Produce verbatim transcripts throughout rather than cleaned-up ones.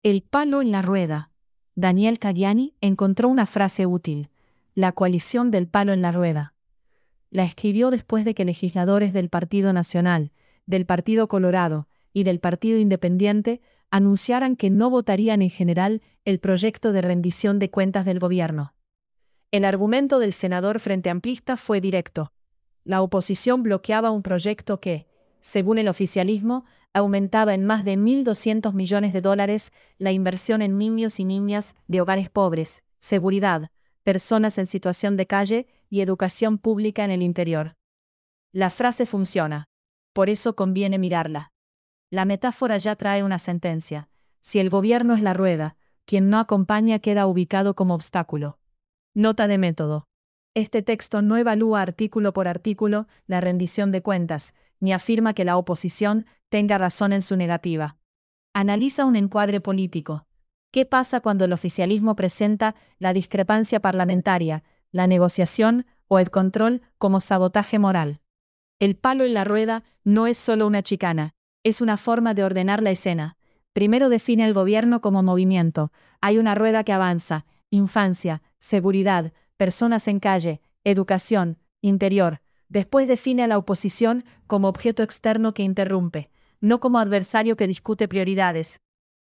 El palo en la rueda. Daniel Caggiani encontró una frase útil: la coalición del palo en la rueda. La escribió después de que legisladores del Partido Nacional, del Partido Colorado y del Partido Independiente anunciaran que no votarían en general el proyecto de rendición de cuentas del gobierno. El argumento del senador frente amplista fue directo. La oposición bloqueaba un proyecto que, según el oficialismo, aumentaba en más de mil doscientos millones de dólares la inversión en niños y niñas de hogares pobres, seguridad, personas en situación de calle y educación pública en el interior. La frase funciona. Por eso conviene mirarla. La metáfora ya trae una sentencia. Si el gobierno es la rueda, quien no acompaña queda ubicado como obstáculo. Nota de método. Este texto no evalúa artículo por artículo la rendición de cuentas, ni afirma que la oposición tenga razón en su negativa. Analiza un encuadre político. ¿Qué pasa cuando el oficialismo presenta la discrepancia parlamentaria, la negociación o el control como sabotaje moral? El palo en la rueda no es solo una chicana, es una forma de ordenar la escena. Primero define el gobierno como movimiento. Hay una rueda que avanza: infancia, seguridad, personas en calle, educación, interior. Después define a la oposición como objeto externo que interrumpe, no como adversario que discute prioridades,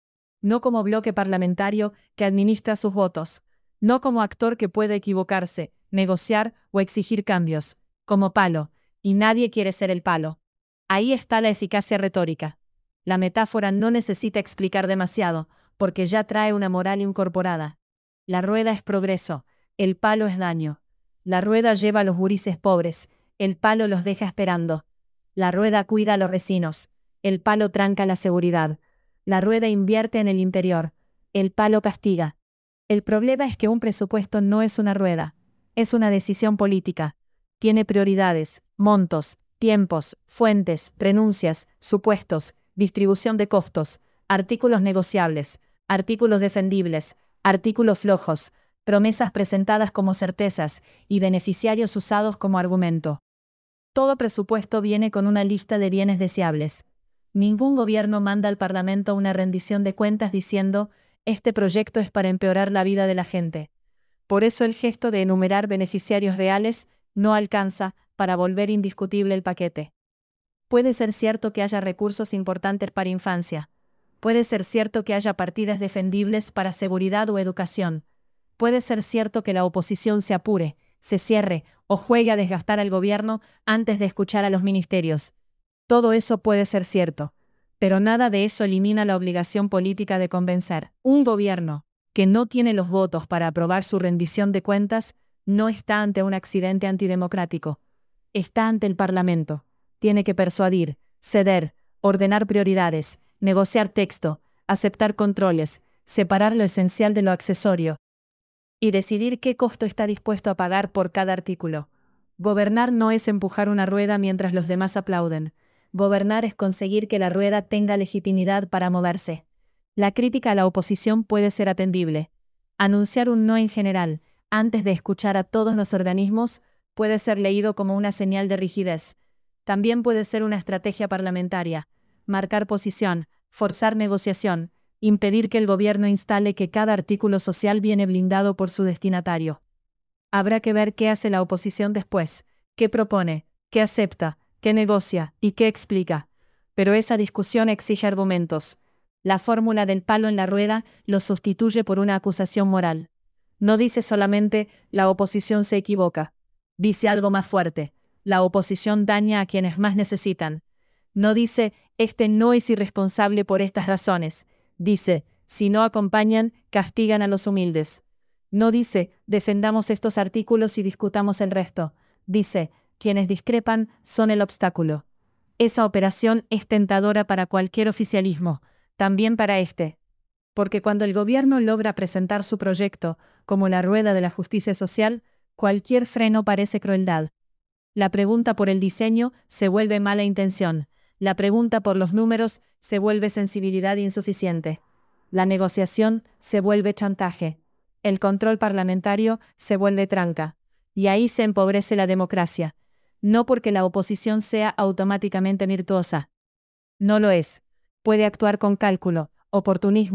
no como bloque parlamentario que administra sus votos, no como actor que puede equivocarse, negociar o exigir cambios, como palo, y nadie quiere ser el palo. Ahí está la eficacia retórica. La metáfora no necesita explicar demasiado, porque ya trae una moral incorporada. La rueda es progreso, el palo es daño. La rueda lleva a los gurises pobres, el palo los deja esperando. La rueda cuida a los vecinos, el palo tranca la seguridad. La rueda invierte en el interior, el palo castiga. El problema es que un presupuesto no es una rueda, es una decisión política. Tiene prioridades, montos, tiempos, fuentes, renuncias, supuestos, distribución de costos, artículos negociables, artículos defendibles, artículos flojos, promesas presentadas como certezas y beneficiarios usados como argumento. Todo presupuesto viene con una lista de bienes deseables. Ningún gobierno manda al Parlamento una rendición de cuentas diciendo: este proyecto es para empeorar la vida de la gente. Por eso el gesto de enumerar beneficiarios reales no alcanza para volver indiscutible el paquete. Puede ser cierto que haya recursos importantes para infancia. Puede ser cierto que haya partidas defendibles para seguridad o educación. Puede ser cierto que la oposición se apure, se cierre o juegue a desgastar al gobierno antes de escuchar a los ministerios. Todo eso puede ser cierto, pero nada de eso elimina la obligación política de convencer. Un gobierno que no tiene los votos para aprobar su rendición de cuentas no está ante un accidente antidemocrático. Está ante el Parlamento. Tiene que persuadir, ceder, ordenar prioridades, negociar texto, aceptar controles, separar lo esencial de lo accesorio y decidir qué costo está dispuesto a pagar por cada artículo. Gobernar no es empujar una rueda mientras los demás aplauden. Gobernar es conseguir que la rueda tenga legitimidad para moverse. La crítica a la oposición puede ser atendible. Anunciar un no en general, antes de escuchar a todos los organismos, puede ser leído como una señal de rigidez. También puede ser una estrategia parlamentaria. Marcar posición, forzar negociación, impedir que el gobierno instale que cada artículo social viene blindado por su destinatario. Habrá que ver qué hace la oposición después, qué propone, qué acepta, qué negocia y qué explica. Pero esa discusión exige argumentos. La fórmula del palo en la rueda lo sustituye por una acusación moral. No dice solamente: la oposición se equivoca. Dice algo más fuerte: la oposición daña a quienes más necesitan. No dice: este no es irresponsable por estas razones. Dice: si no acompañan, castigan a los humildes. No dice: defendamos estos artículos y discutamos el resto. Dice: quienes discrepan son el obstáculo. Esa operación es tentadora para cualquier oficialismo, también para este. Porque cuando el gobierno logra presentar su proyecto, como la rueda de la justicia social, cualquier freno parece crueldad. La pregunta por el diseño se vuelve mala intención. La pregunta por los números se vuelve sensibilidad insuficiente. La negociación se vuelve chantaje. El control parlamentario se vuelve tranca. Y ahí se empobrece la democracia. No porque la oposición sea automáticamente virtuosa. No lo es. Puede actuar con cálculo, oportunismo,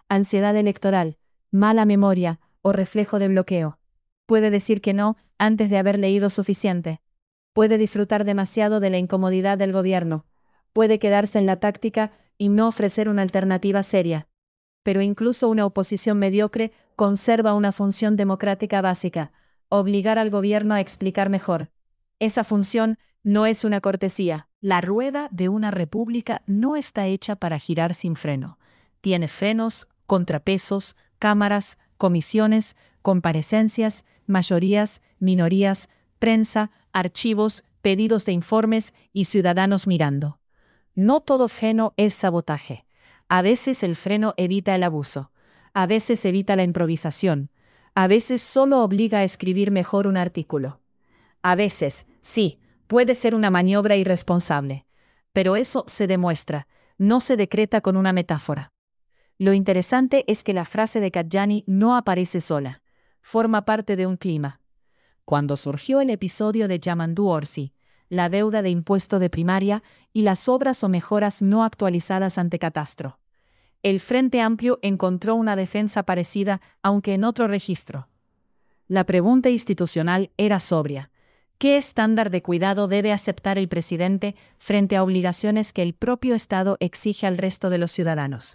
ansiedad electoral, mala memoria o reflejo de bloqueo. Puede decir que no antes de haber leído suficiente. Puede disfrutar demasiado de la incomodidad del gobierno. Puede quedarse en la táctica y no ofrecer una alternativa seria. Pero incluso una oposición mediocre conserva una función democrática básica: obligar al gobierno a explicar mejor. Esa función no es una cortesía. La rueda de una república no está hecha para girar sin freno. Tiene frenos, contrapesos, cámaras, comisiones, comparecencias, mayorías, minorías, prensa, archivos, pedidos de informes y ciudadanos mirando. No todo freno es sabotaje. A veces el freno evita el abuso. A veces evita la improvisación. A veces solo obliga a escribir mejor un artículo. A veces, sí, puede ser una maniobra irresponsable. Pero eso se demuestra, no se decreta con una metáfora. Lo interesante es que la frase de Caggiani no aparece sola. Forma parte de un clima. Cuando surgió el episodio de Yamandú Orsi, la deuda de impuesto de primaria y las obras o mejoras no actualizadas ante catastro, el Frente Amplio encontró una defensa parecida, aunque en otro registro. La pregunta institucional era sobria: ¿qué estándar de cuidado debe aceptar el presidente frente a obligaciones que el propio Estado exige al resto de los ciudadanos?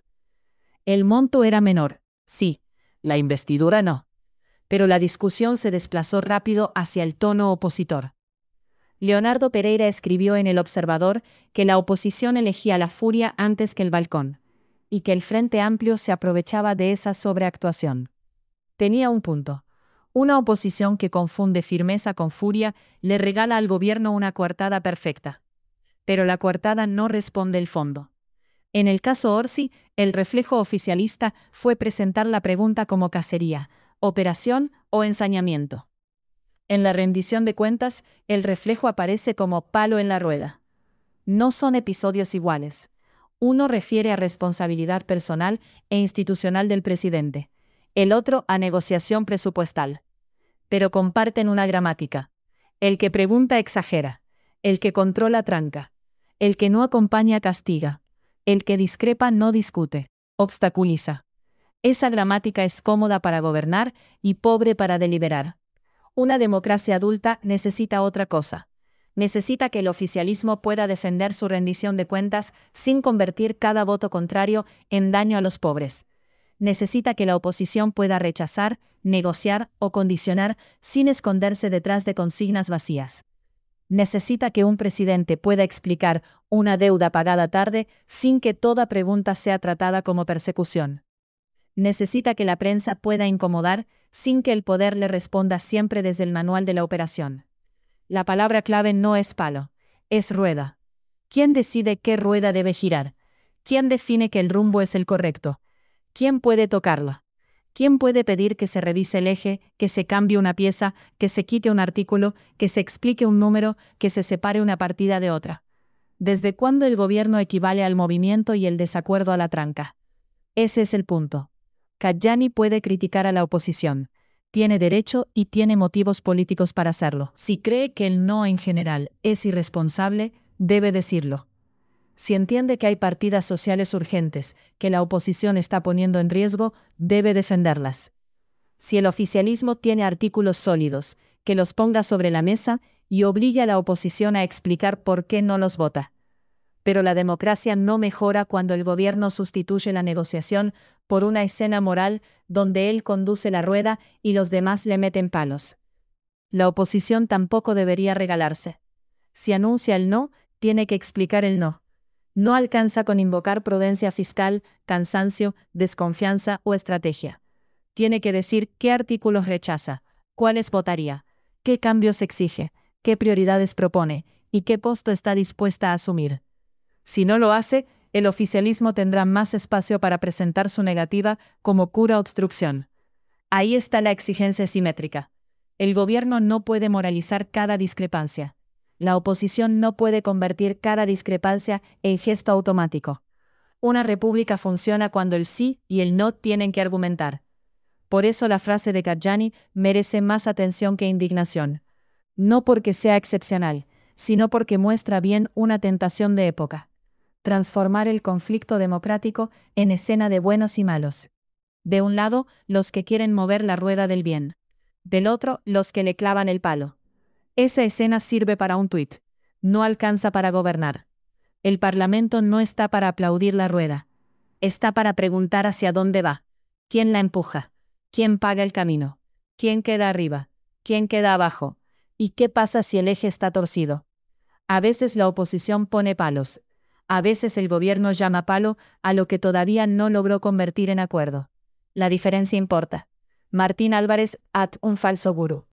El monto era menor, sí, la investidura no. Pero la discusión se desplazó rápido hacia el tono opositor. Leonardo Pereira escribió en El Observador que la oposición elegía la furia antes que el balcón, y que el Frente Amplio se aprovechaba de esa sobreactuación. Tenía un punto. Una oposición que confunde firmeza con furia le regala al gobierno una coartada perfecta. Pero la coartada no responde el fondo. En el caso Orsi, el reflejo oficialista fue presentar la pregunta como cacería, operación o ensañamiento. En la rendición de cuentas, el reflejo aparece como palo en la rueda. No son episodios iguales. Uno refiere a responsabilidad personal e institucional del presidente, el otro a negociación presupuestal. Pero comparten una gramática. El que pregunta exagera, el que controla tranca, el que no acompaña castiga, el que discrepa no discute, obstaculiza. Esa gramática es cómoda para gobernar y pobre para deliberar. Una democracia adulta necesita otra cosa. Necesita que el oficialismo pueda defender su rendición de cuentas sin convertir cada voto contrario en daño a los pobres. Necesita que la oposición pueda rechazar, negociar o condicionar sin esconderse detrás de consignas vacías. Necesita que un presidente pueda explicar una deuda pagada tarde sin que toda pregunta sea tratada como persecución. Necesita que la prensa pueda incomodar sin que el poder le responda siempre desde el manual de la operación. La palabra clave no es palo, es rueda. ¿Quién decide qué rueda debe girar? ¿Quién define que el rumbo es el correcto? ¿Quién puede tocarla? ¿Quién puede pedir que se revise el eje, que se cambie una pieza, que se quite un artículo, que se explique un número, que se separe una partida de otra? ¿Desde cuándo el gobierno equivale al movimiento y el desacuerdo a la tranca? Ese es el punto. Caggiani puede criticar a la oposición. Tiene derecho y tiene motivos políticos para hacerlo. Si cree que el no en general es irresponsable, debe decirlo. Si entiende que hay partidas sociales urgentes que la oposición está poniendo en riesgo, debe defenderlas. Si el oficialismo tiene artículos sólidos, que los ponga sobre la mesa y obligue a la oposición a explicar por qué no los vota. Pero la democracia no mejora cuando el gobierno sustituye la negociación por una escena moral donde él conduce la rueda y los demás le meten palos. La oposición tampoco debería regalarse. Si anuncia el no, tiene que explicar el no. No alcanza con invocar prudencia fiscal, cansancio, desconfianza o estrategia. Tiene que decir qué artículos rechaza, cuáles votaría, qué cambios exige, qué prioridades propone y qué costo está dispuesta a asumir. Si no lo hace, el oficialismo tendrá más espacio para presentar su negativa como cura obstrucción. Ahí está la exigencia simétrica. El gobierno no puede moralizar cada discrepancia. La oposición no puede convertir cada discrepancia en gesto automático. Una república funciona cuando el sí y el no tienen que argumentar. Por eso la frase de Caggiani merece más atención que indignación. No porque sea excepcional, sino porque muestra bien una tentación de época. Transformar el conflicto democrático en escena de buenos y malos. De un lado, los que quieren mover la rueda del bien. Del otro, los que le clavan el palo. Esa escena sirve para un tuit. No alcanza para gobernar. El Parlamento no está para aplaudir la rueda. Está para preguntar hacia dónde va. ¿Quién la empuja? ¿Quién paga el camino? ¿Quién queda arriba? ¿Quién queda abajo? ¿Y qué pasa si el eje está torcido? A veces la oposición pone palos. A veces el gobierno llama palo a lo que todavía no logró convertir en acuerdo. La diferencia importa. Martín Álvarez, at un falso gurú.